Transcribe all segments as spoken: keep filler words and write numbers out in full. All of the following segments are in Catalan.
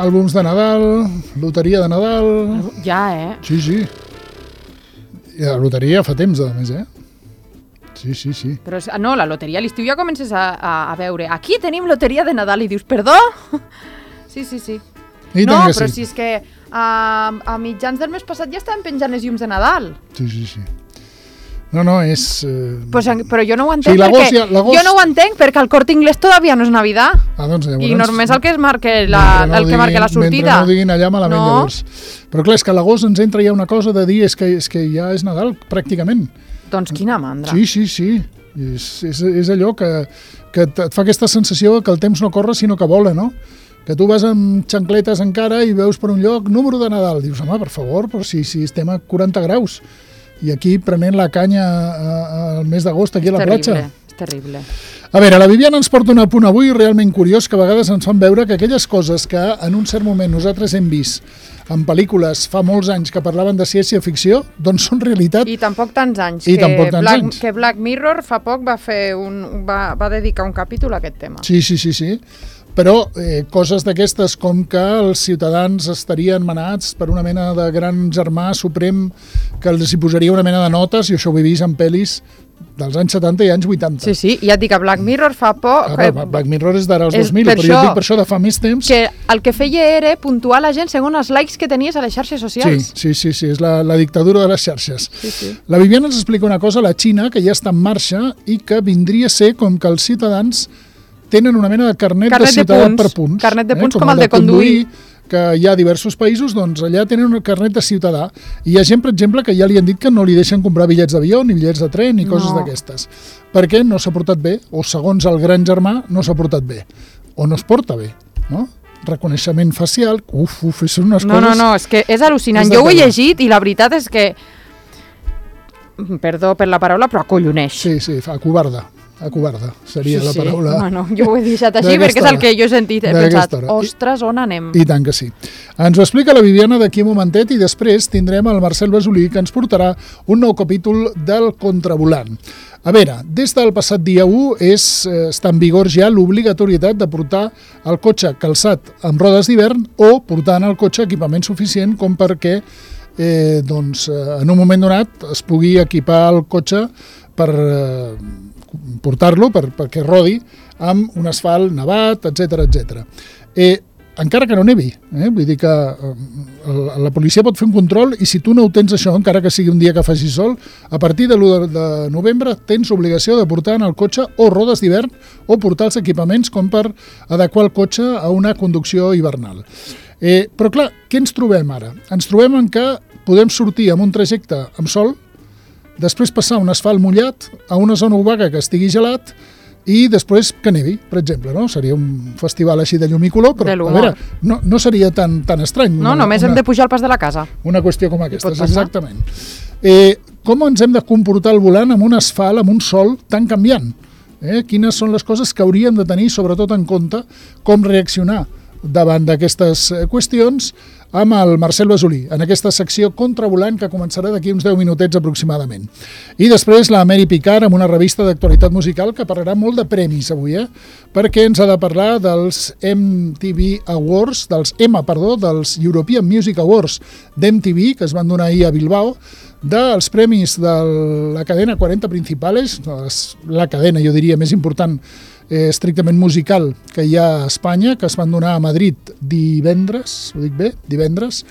àlbums de Nadal, loteria de Nadal... Ja, eh? Sí, sí. I la loteria fa temps, a més, eh? Sí, sí, sí. Però no, la loteria a l'estiu ja comences a, a, a veure. Aquí tenim loteria de Nadal i dius, perdó? Sí, sí, sí. I no, que però sí. si és que a, a mitjans del mes passat ja estaven penjant les llums de Nadal. Sí, sí, sí. No, no, és... Eh... Pues, però jo no ho entenc, sí, perquè, ja, jo no ho entenc perquè el Corte Inglés todavía no és Navidad. Ah, doncs, llavors, I només el que es marque la, no el que diguin, marque la sortida. Mentre no diguin allà malament, no. llavors. Però clar, és que a l'agost ens entra ja una cosa de dir és que, és que ja és Nadal, pràcticament. Doncs quina mandra. Sí, sí, sí. És, és, és allò que, que et fa aquesta sensació que el temps no corre sinó que vola, no? Que tu vas amb xancletes encara i veus per un lloc número de Nadal. Dius, home, per favor, però si, si estem a quaranta graus. I aquí prenent la canya al mes d'agost aquí a la platja. És terrible. A veure, la Viviana ens porta un apunt avui realment curiós que a vegades ens fan veure que aquelles coses que en un cert moment nosaltres hem vist en pel·lícules fa molts anys que parlaven de ciència-ficció, doncs són realitat. I tampoc tants anys. I que tampoc tants Black, anys. Que Black Mirror fa poc va fer un, va, va dedicar un capítol a aquest tema. Sí, sí, sí, sí. Però eh, coses d'aquestes com que els ciutadans estarien manats per una mena de gran germà suprem que els hi posaria una mena de notes, i això ho he vist en pel·lis dels anys setanta i anys vuitanta. Sí, sí, i ja et dic que Black Mirror fa poc... Ah, que... Black Mirror és d'ara als dos mil, però això, jo dic per això de fa més temps... Que el que feia era puntuar la gent segons els likes que tenies a les xarxes socials. Sí, sí, sí, sí és la, la dictadura de les xarxes. Sí, sí. La Viviana ens explica una cosa, la Xina, que ja està en marxa i que vindria a ser com que els ciutadans tenen una mena de carnet, carnet de ciutadà de per punts. Carnet de punts eh? com, com el de, de conduir. conduir. Que hi ha diversos països, doncs allà tenen un carnet de ciutadà. I hi ha gent, per exemple, que ja li han dit que no li deixen comprar bitllets d'avió, ni bitllets de tren, ni coses no. d'aquestes. Perquè no s'ha portat bé, o segons el gran germà, no s'ha portat bé. O no es porta bé, no? Reconeixement facial, uf, uf, són unes no, coses... No, no, és que és al·lucinant. És jo ho he llegit i la veritat és que, perdó per la paraula, però acolloneix. Sí, sí, fa covarda. Acobarda, seria sí, la paraula. Sí, bueno, jo ho he deixat així perquè és el que jo he sentit, he pensat, ostres, on anem? I, I tant que sí. Ens ho explica la Viviana d'aquí un momentet i després tindrem el Marcel Besolí que ens portarà un nou capítol del Contravolant. A veure, des del passat dia u és, eh, està en vigor ja l'obligatorietat de portar el cotxe calçat amb rodes d'hivern o portar en el cotxe equipament suficient com perquè eh, doncs, en un moment donat es pugui equipar el cotxe per... Eh, portar-lo per, perquè rodi amb un asfalt nevat, etcètera, etcètera. Eh, encara que no nevi, eh? Vull dir que eh, la policia pot fer un control i si tu no ho tens això, encara que sigui un dia que faci sol, a partir de l'u de novembre tens obligació de portar en el cotxe o rodes d'hivern o portar els equipaments com per adequar el cotxe a una conducció hivernal. Eh, però clar, què ens trobem ara? Ens trobem en que podem sortir amb un trajecte amb sol, després passar un asfalt mullat a una zona obaga que estigui gelat i després que nevi, per exemple, no? Seria un festival així de llum i color, però a veure, no, no seria tan, tan estrany. No, una, només una, hem de pujar al pas de la casa. Una qüestió com aquesta, exactament. Eh, com ens hem de comportar al volant amb un asfalt, amb un sol tan canviant? Eh? Quines són les coses que hauríem de tenir, sobretot en compte, com reaccionar davant d'aquestes qüestions amb el Marcel Besolí, en aquesta secció Contravolant que començarà d'aquí uns deu minutets aproximadament. I després la Mary Picard amb una revista d'actualitat musical que parlarà molt de premis avui, eh? Perquè ens ha de parlar dels M T V Awards, dels EMA, perdó, dels European Music Awards d'M T V, que es van donar ahir a Bilbao, dels premis de la cadena quaranta Principales, la cadena, jo diria, més important eh, estrictament musical que hi ha a Espanya, que es van donar a Madrid divendres, ho dic bé, divendres,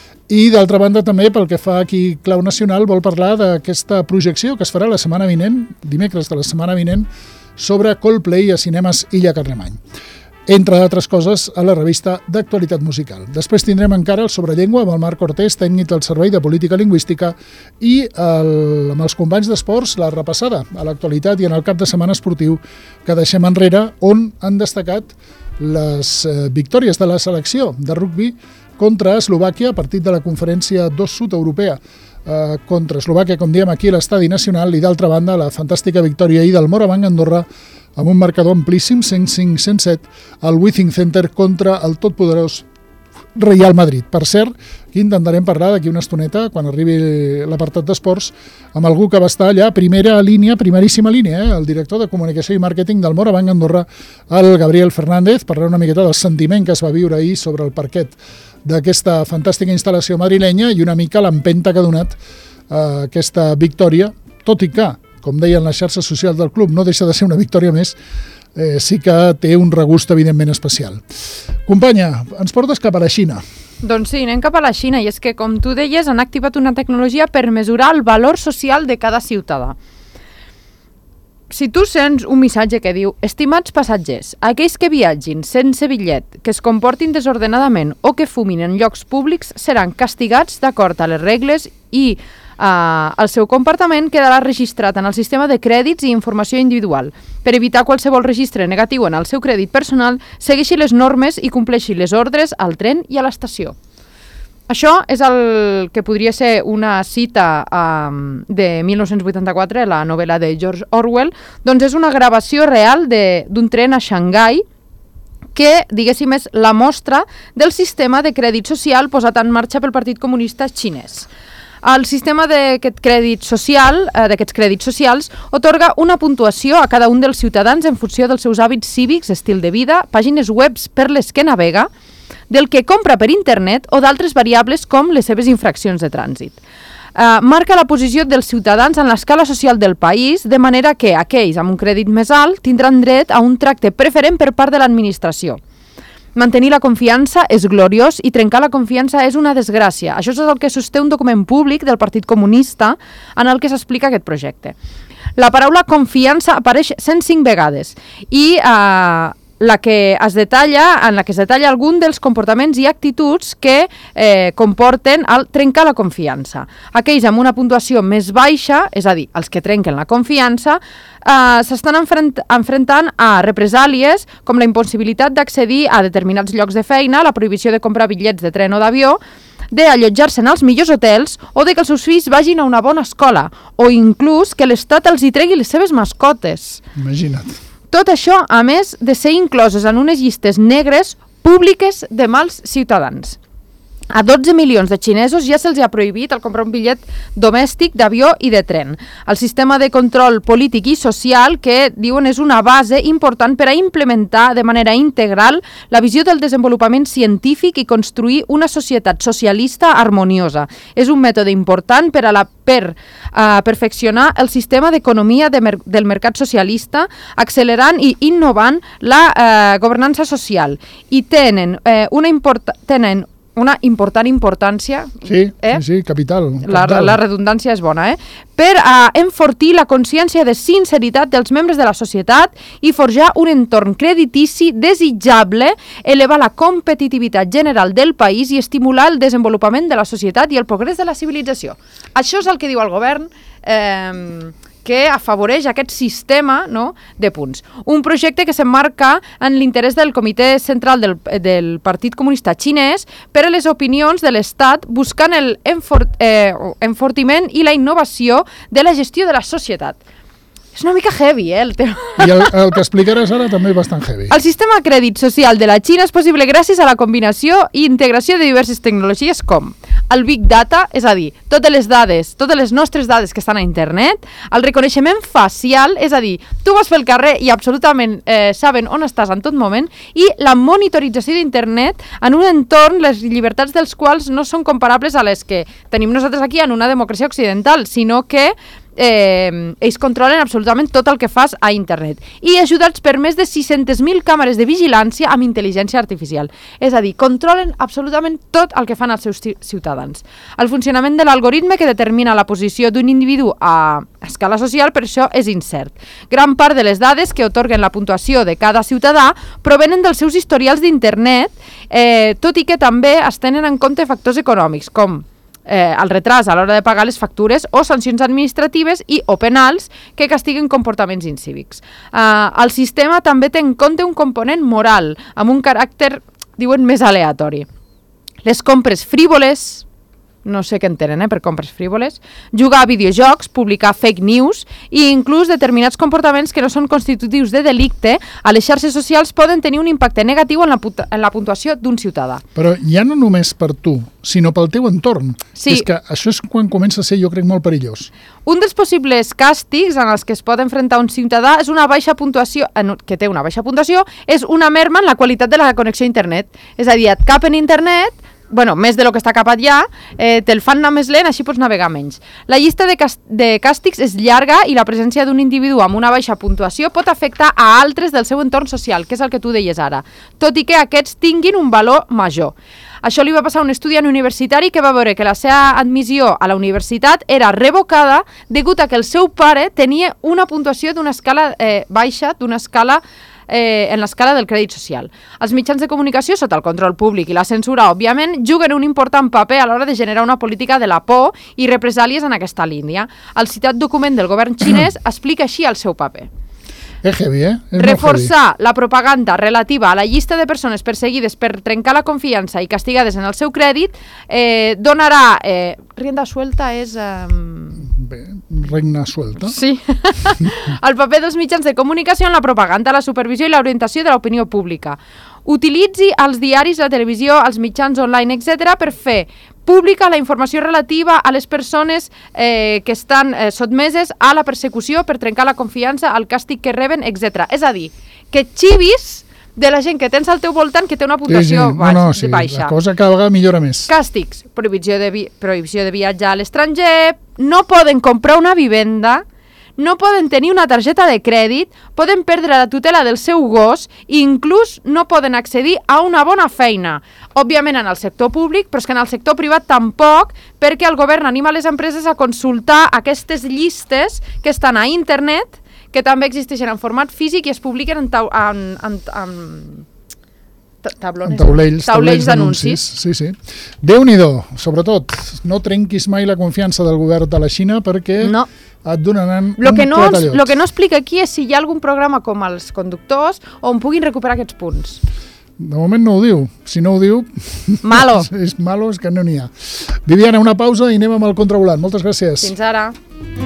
i d'altra banda també pel que fa aquí Clau Nacional vol parlar d'aquesta projecció que es farà la setmana vinent, dimecres de la setmana vinent, sobre Coldplay a Cinemes Illa Carlemany, entre d'altres coses a la revista d'actualitat musical. Després tindrem encara el Sobrellengua amb el Marc Cortés, tècnic del Servei de Política Lingüística, i el, amb els companys d'esports la repassada a l'actualitat i en el cap de setmana esportiu que deixem enrere, on han destacat les eh, victòries de la selecció de rugbi contra Eslovàquia, partit de la conferència dos sud-europea eh, contra Eslovàquia, com diem aquí a l'Estadi Nacional, i d'altra banda la fantàstica victòria ahir del Morabanc Andorra amb un marcador amplíssim, cent cinc a cent set, al Withing Center contra el totpoderós Real Madrid. Per cert, aquí intentarem parlar d'aquí una estoneta, quan arribi l'apartat d'esports, amb algú que va estar allà, primera línia, primeríssima línia, eh? El director de comunicació i màrqueting del Morabanc Andorra, el Gabriel Fernández, parlar una miqueta del sentiment que es va viure ahir sobre el parquet d'aquesta fantàstica instal·lació madrilenya i una mica l'empenta que ha donat eh, aquesta victòria, tot i que, com deien les xarxes socials del club, no deixa de ser una victòria més, eh, sí que té un regust evidentment especial. Companya, ens portes cap a la Xina. Doncs sí, anem cap a la Xina, i és que, com tu deies, han activat una tecnologia per mesurar el valor social de cada ciutadà. Si tu sents un missatge que diu «Estimats passatgers, aquells que viatgin sense bitllet, que es comportin desordenadament o que fumin en llocs públics seran castigats d'acord a les regles i Uh, el seu comportament quedarà registrat en el sistema de crèdits i informació individual. Per evitar qualsevol registre negatiu en el seu crèdit personal, segueixi les normes i compleixi les ordres al tren i a l'estació». Això és el que podria ser una cita um, de mil nou-cents vuitanta-quatre, la novel·la de George Orwell, doncs és una gravació real d'un tren a Xangai que, diguéssim, és la mostra del sistema de crèdit social posat en marxa pel Partit Comunista Xinès. El sistema d'aquest crèdit social, eh, d'aquests crèdits socials, otorga una puntuació a cada un dels ciutadans en funció dels seus hàbits cívics, estil de vida, pàgines webs per les que navega, del que compra per internet o d'altres variables com les seves infraccions de trànsit. Eh, marca la posició dels ciutadans en l'escala social del país, de manera que aquells amb un crèdit més alt tindran dret a un tracte preferent per part de l'administració. Mantenir la confiança és gloriós i trencar la confiança és una desgràcia. Això és el que sosté un document públic del Partit Comunista en el que s'explica aquest projecte. La paraula confiança apareix cent cinc vegades i eh, la que es detalla, en la que es detalla algun dels comportaments i actituds que eh, comporten el trencar la confiança. Aquells amb una puntuació més baixa, és a dir, els que trenquen la confiança, eh, s'estan enfrent enfrontant a represàlies com la impossibilitat d'accedir a determinats llocs de feina, la prohibició de comprar bitllets de tren o d'avió, d'allotjar-se en els millors hotels o de que els seus fills vagin a una bona escola o inclús que l'Estat els hi tregui les seves mascotes. Imagina't. Tot això, a més de ser incloses en unes llistes negres públiques de mals ciutadans. A dotze milions de xinesos ja se'ls ha prohibit el comprar un bitllet domèstic d'avió i de tren. El sistema de control polític i social que diuen és una base important per a implementar de manera integral la visió del desenvolupament científic i construir una societat socialista harmoniosa. És un mètode important per a la per uh, perfeccionar el sistema d'economia de mer del mercat socialista, accelerant i innovant la uh, governança social. I tenen, uh, una, import tenen una important importància. Sí, eh? sí, sí, capital. La, capital. la redundància és bona, eh? Per a enfortir la consciència de sinceritat dels membres de la societat i forjar un entorn creditici desitjable, elevar la competitivitat general del país i estimular el desenvolupament de la societat i el progrés de la civilització. Això és el que diu el govern, eh, que afavoreix aquest sistema, no?, de punts. Un projecte que s'emmarca en l'interès del Comitè Central del, del Partit Comunista Xinès per a les opinions de l'Estat buscant el enfort, eh, enfortiment i la innovació de la gestió de la societat. És una mica heavy, eh, el tema. I el, el que explicaràs ara també és bastant heavy. El sistema de crèdit social de la Xina és possible gràcies a la combinació i integració de diverses tecnologies com el Big Data, és a dir, totes les dades, totes les nostres dades que estan a internet, el reconeixement facial, és a dir, tu vas pel carrer i absolutament eh, saben on estàs en tot moment, i la monitorització d'internet en un entorn, les llibertats dels quals no són comparables a les que tenim nosaltres aquí en una democràcia occidental, sinó que Eh, ells controlen absolutament tot el que fas a internet i ajudats per més de sis-centes mil càmeres de vigilància amb intel·ligència artificial. És a dir, controlen absolutament tot el que fan els seus ciutadans. El funcionament de l'algoritme que determina la posició d'un individu a escala social, per això és incert. Gran part de les dades que otorguen la puntuació de cada ciutadà provenen dels seus historials d'internet, eh, tot i que també es tenen en compte factors econòmics com Eh, el retras a l'hora de pagar les factures o sancions administratives i o penals que castiguen comportaments incívics. Eh, el sistema també té en compte un component moral amb un caràcter, diuen, més aleatori. Les compres frívoles, no sé què entenen, eh, per compres frívoles, jugar a videojocs, publicar fake news i inclús determinats comportaments que no són constitutius de delicte a les xarxes socials poden tenir un impacte negatiu en la, en la puntuació d'un ciutadà. Però ja no només per tu, sinó pel teu entorn. Sí. És que això és quan comença a ser, jo crec, molt perillós. Un dels possibles càstigs en els que es pot enfrontar un ciutadà és una baixa puntuació, que té una baixa puntuació, és una merma en la qualitat de la connexió a internet. És a dir, et capen internet, bueno, més de lo que està capat ja, eh, te'l fan anar més lent, així pots navegar menys. La llista de, de càstigs és llarga i la presència d'un individu amb una baixa puntuació pot afectar a altres del seu entorn social, que és el que tu deies ara, tot i que aquests tinguin un valor major. Això li va passar a un estudiant universitari que va veure que la seva admissió a la universitat era revocada degut a que el seu pare tenia una puntuació d'una escala eh, baixa, d'una escala Eh, en l'escala del crèdit social. Els mitjans de comunicació, sota el control públic i la censura, òbviament, juguen un important paper a l'hora de generar una política de la por i represàlies en aquesta línia. El citat document del govern xinès explica així el seu paper. És heavy, eh? És Reforçar la propaganda relativa a la llista de persones perseguides per trencar la confiança i castigades en el seu crèdit eh, donarà... Eh, rienda suelta és... Eh, Bé, regna suelta. Sí. El paper dels mitjans de comunicació en la propaganda, la supervisió i l'orientació de l'opinió pública. Utilitzi els diaris, la televisió, els mitjans online, etcètera per fer pública la informació relativa a les persones eh, que estan eh, sotmeses a la persecució per trencar la confiança, al càstig que reben, etcètera. És a dir, que xivis de la gent que tens al teu voltant que té una puntuació sí, sí. No, no, sí, baixa. La cosa cada vegada millora més. Càstigs, prohibició de, vi prohibició de viatjar a l'estranger, no poden comprar una vivenda, no poden tenir una targeta de crèdit, poden perdre la tutela del seu gos i inclús no poden accedir a una bona feina. Òbviament en el sector públic, però és que en el sector privat tampoc, perquè el govern anima les empreses a consultar aquestes llistes que estan a internet, que també existeixen en format físic i es publiquen en, tau en, en, en tablones, en taulells, taulells d'anuncis. Sí, sí. Déu-n'hi-do, sobretot, no trenquis mai la confiança del govern de la Xina perquè no. et donaran lo un que no, clatallot. Lo que no explica aquí és si hi ha algun programa com els conductors on puguin recuperar aquests punts. De moment no ho diu. Si no ho diu... Malo. és malo, és que no n'hi ha. Viviana, una pausa i anem amb el contravolant. Moltes gràcies. Fins ara.